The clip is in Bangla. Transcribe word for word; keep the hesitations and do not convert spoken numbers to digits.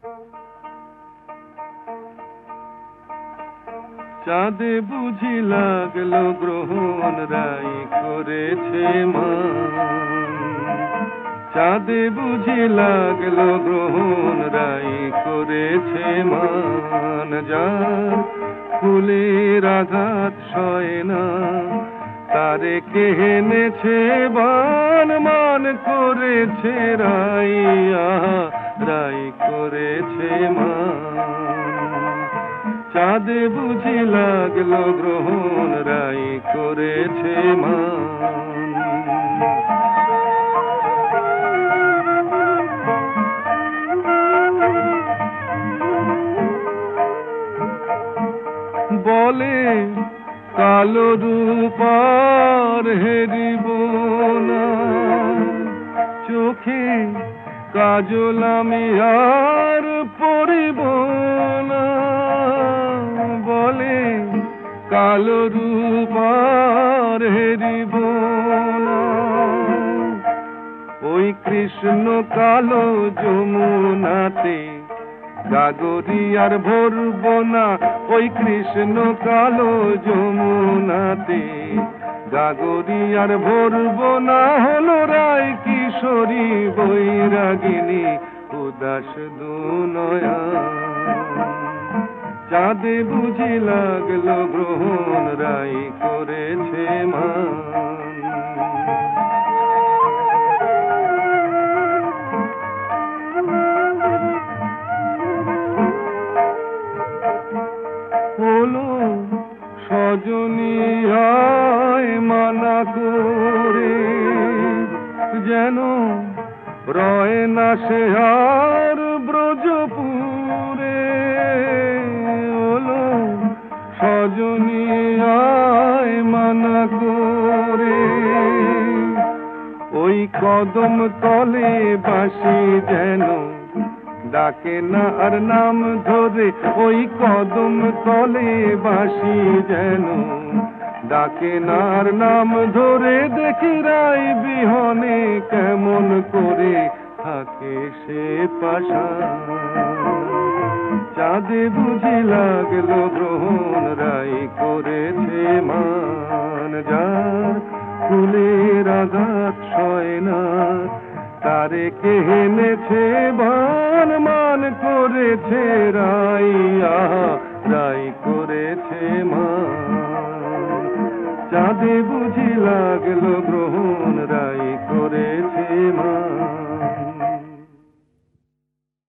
চাঁদে বুঝি লাগলো গ্রহণ রাই করেছে মান, চাঁদে বুঝি লাগলো গ্রহণ রাই করেছে মান। যার ফুলের আঘাত সয় না তারে কে এনেছে বান, মান করেছে রাই, আহা রাই করেছে মান। চাঁদে বুঝি লাগলো গ্রহণ রাই করেছে মান। বলে কালো রূপার হেরিব না, চোখে কাজল আমি আর পরিব না। বলে কালো রূপার হেরিব না, ওই কৃষ্ণ কালো যমুনাতে গাগরি আর ভরব না। ওই কৃষ্ণ কালো যমুনাতে গাগরি আর ভরব না। হলো রায় কিশোরী বৈরাগিনী উদাস দুনয়া। চাঁদে বুঝি লাগলো গ্রহণ রাই করেছে মান। হলো সজনী আয় মানা করে, যেন রয় না সে আর ব্রজপুরে। হলো সজনী আয় মানা করে, ওই কদম তলে বাঁশি যেন ডাকে না আর নাম ধরে। ওই কদম তলে বাঁশি যেন ডাকে না আর নাম ধরে। দেখি রাই বিহনে কেমন করে থাকে সে পাষাণ। চাঁদে বুঝি লাগলো গ্রহণ রাই করেছে মান। যার ফুলের আঘাত সয় না তারে কে এনেছে বান, মান করেছে রাই, আহা রাই করেছে মান। চাঁদে বুঝি লাগলো গ্রহণ রাই করেছে মান।